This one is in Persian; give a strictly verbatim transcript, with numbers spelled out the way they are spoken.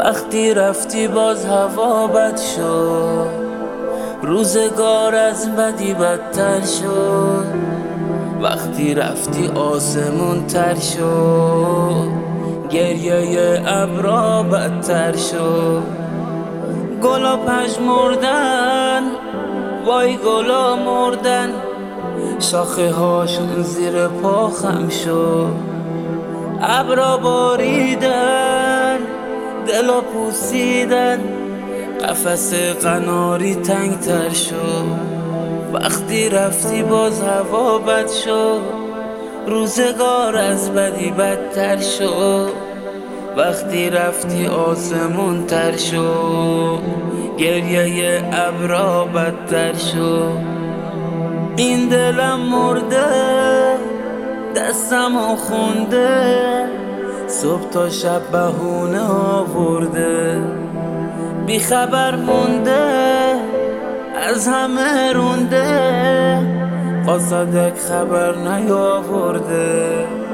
وقتی رفتی باز هوا بد شد، روزگار از بدی بدتر شد. وقتی رفتی آسمون تر شد، گریه ابرا بدتر شد. گلا پژمردن، وای گلا مردن، شاخه هاشون زیر پا خم شد. ابرا باریدن، دلا پوسیدن، قفس قناری تنگ تر شد. وقتی رفتی باز هوا بد شد، روزگار از بدی بدتر شد. وقتی رفتی آسمون تر شد، گریه ابرا بدتر شد. این دلم مرده، دستم خونده، صبح تا شب بهونه آورده. بی خبر مونده، از همه رونده، قاصدک خبر نیاورده.